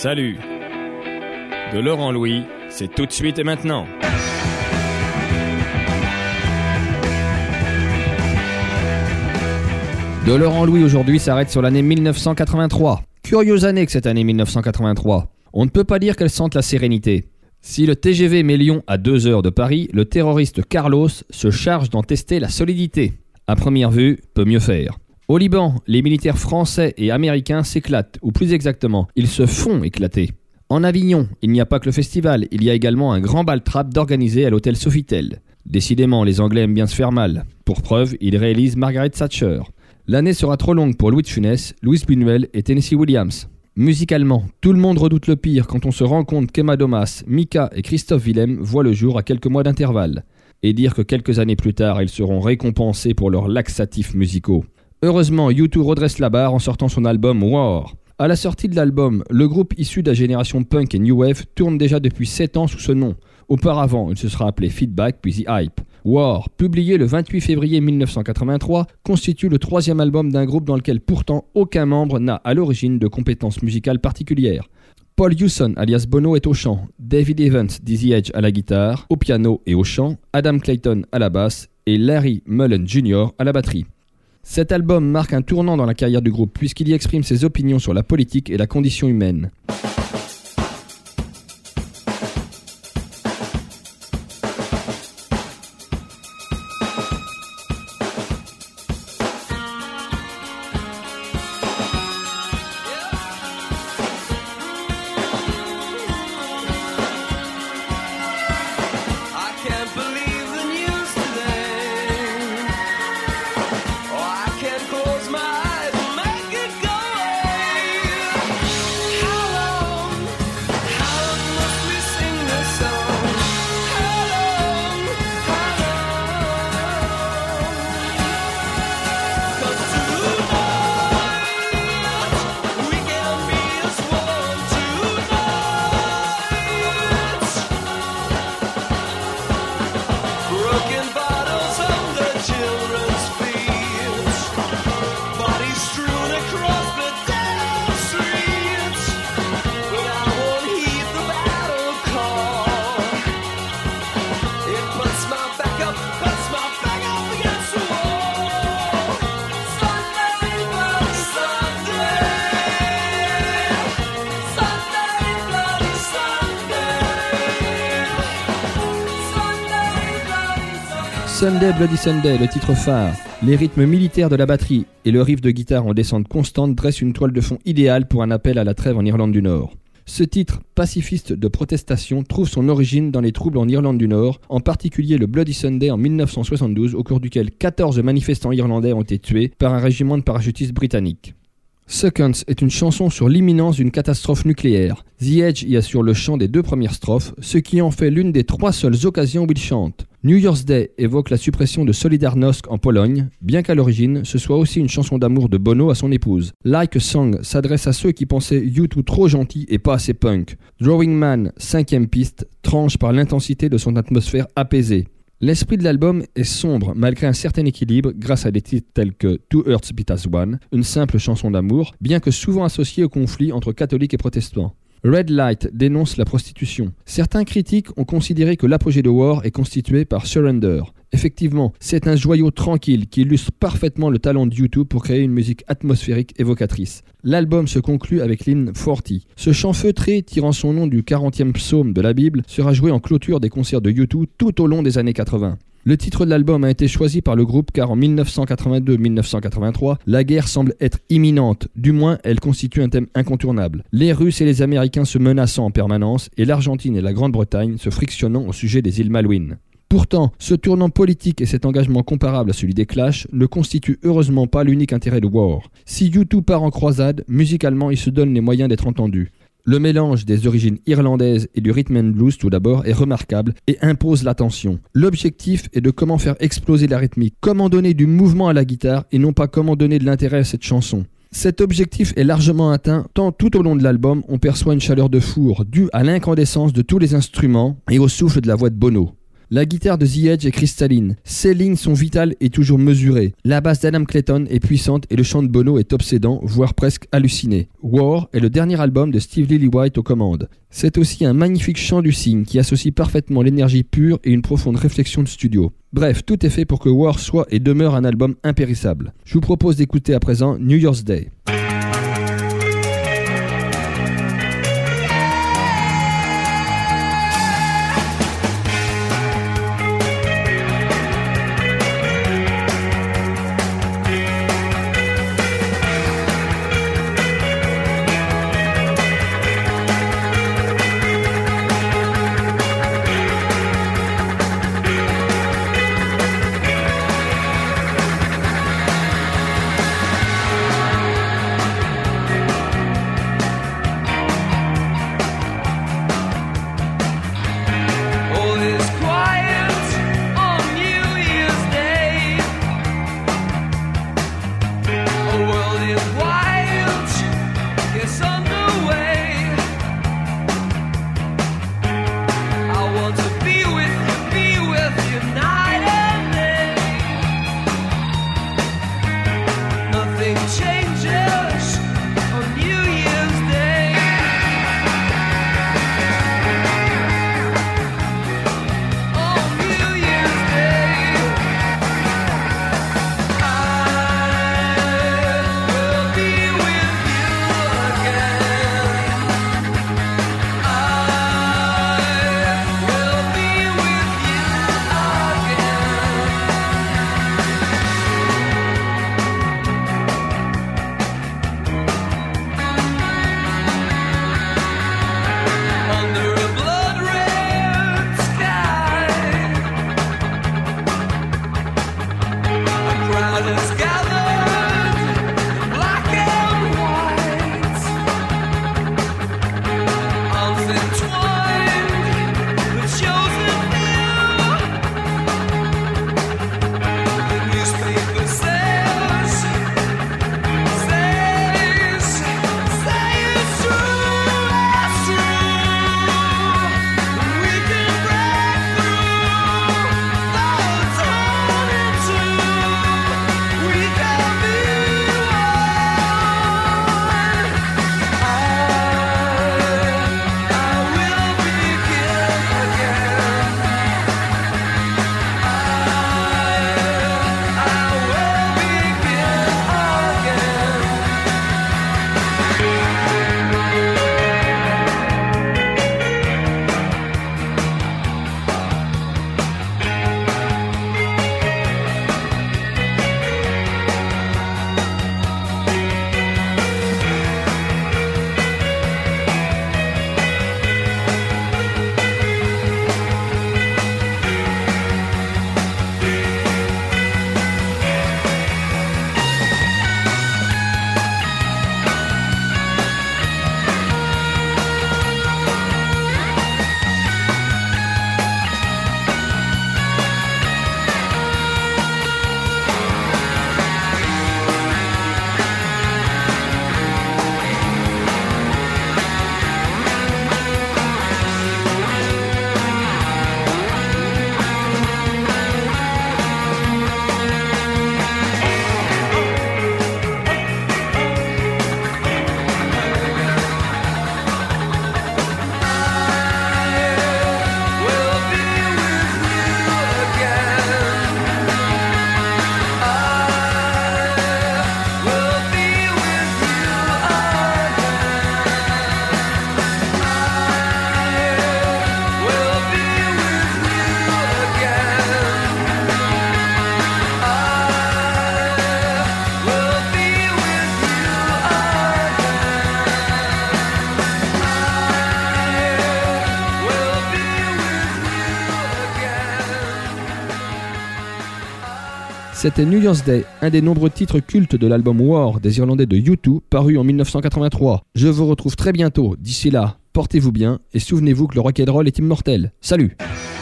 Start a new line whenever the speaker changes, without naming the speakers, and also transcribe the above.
Salut. De Laurent Louis, c'est tout de suite et maintenant.
De Laurent Louis aujourd'hui s'arrête sur l'année 1983. Curieuse année que cette année 1983. On ne peut pas dire qu'elle sente la sérénité. Si le TGV met Lyon à 2 heures de Paris, le terroriste Carlos se charge d'en tester la solidité. À première vue, peut mieux faire. Au Liban, les militaires français et américains s'éclatent, ou plus exactement, ils se font éclater. En Avignon, il n'y a pas que le festival, il y a également un grand bal trap d'organiser à l'hôtel Sofitel. Décidément, les Anglais aiment bien se faire mal. Pour preuve, ils réalisent Margaret Thatcher. L'année sera trop longue pour Louis de Funès, Louis Buñuel et Tennessee Williams. Musicalement, tout le monde redoute le pire quand on se rend compte qu'Emma Domas, Mika et Christophe Willem voient le jour à quelques mois d'intervalle. Et dire que quelques années plus tard, ils seront récompensés pour leurs laxatifs musicaux. Heureusement, U2 redresse la barre en sortant son album War. À la sortie de l'album, le groupe issu de la génération punk et new wave tourne déjà depuis 7 ans sous ce nom. Auparavant, il se sera appelé Feedback puis The Hype. War, publié le 28 février 1983, constitue le 3e album d'un groupe dans lequel pourtant aucun membre n'a à l'origine de compétences musicales particulières. Paul Hewson alias Bono est au chant, David Evans Dizzy Edge à la guitare, au piano et au chant, Adam Clayton à la basse et Larry Mullen Jr. à la batterie. Cet album marque un tournant dans la carrière du groupe puisqu'il y exprime ses opinions sur la politique et la condition humaine. Sunday Bloody Sunday, le titre phare, les rythmes militaires de la batterie et le riff de guitare en descente constante dressent une toile de fond idéale pour un appel à la trêve en Irlande du Nord. Ce titre, pacifiste de protestation, trouve son origine dans les troubles en Irlande du Nord, en particulier le Bloody Sunday en 1972, au cours duquel 14 manifestants irlandais ont été tués par un régiment de parachutistes britanniques. Seconds est une chanson sur l'imminence d'une catastrophe nucléaire. The Edge y assure le chant des 2 premières strophes, ce qui en fait l'une des 3 seules occasions où il chante. New Year's Day évoque la suppression de Solidarnosc en Pologne, bien qu'à l'origine, ce soit aussi une chanson d'amour de Bono à son épouse. Like a Song s'adresse à ceux qui pensaient U2 trop gentil et pas assez punk. Drawing Man, 5e piste, tranche par l'intensité de son atmosphère apaisée. L'esprit de l'album est sombre malgré un certain équilibre grâce à des titres tels que Two Hearts Beat as One, une simple chanson d'amour, bien que souvent associée au conflit entre catholiques et protestants. Red Light dénonce la prostitution. Certains critiques ont considéré que l'apogée de War est constitué par Surrender. Effectivement, c'est un joyau tranquille qui illustre parfaitement le talent de U2 pour créer une musique atmosphérique évocatrice. L'album se conclut avec l'hymne 40. Ce chant feutré, tirant son nom du 40e psaume de la Bible, sera joué en clôture des concerts de U2 tout au long des années 80. Le titre de l'album a été choisi par le groupe car en 1982-1983, la guerre semble être imminente, du moins elle constitue un thème incontournable. Les Russes et les Américains se menaçant en permanence et l'Argentine et la Grande-Bretagne se frictionnant au sujet des îles Malouines. Pourtant, ce tournant politique et cet engagement comparable à celui des Clash ne constituent heureusement pas l'unique intérêt de War. Si U2 part en croisade, musicalement il se donne les moyens d'être entendu. Le mélange des origines irlandaises et du rhythm and blues tout d'abord est remarquable et impose l'attention. L'objectif est de comment faire exploser la rythmique, comment donner du mouvement à la guitare et non pas comment donner de l'intérêt à cette chanson. Cet objectif est largement atteint tant tout au long de l'album on perçoit une chaleur de four due à l'incandescence de tous les instruments et au souffle de la voix de Bono. La guitare de The Edge est cristalline. Ses lignes sont vitales et toujours mesurées. La basse d'Adam Clayton est puissante et le chant de Bono est obsédant, voire presque halluciné. War est le dernier album de Steve Lillywhite aux commandes. C'est aussi un magnifique chant du cygne qui associe parfaitement l'énergie pure et une profonde réflexion de studio. Bref, tout est fait pour que War soit et demeure un album impérissable. Je vous propose d'écouter à présent New Year's Day. C'était New Year's Day, un des nombreux titres cultes de l'album War des Irlandais de U2, paru en 1983. Je vous retrouve très bientôt. D'ici là, portez-vous bien et souvenez-vous que le rock'n'roll est immortel. Salut!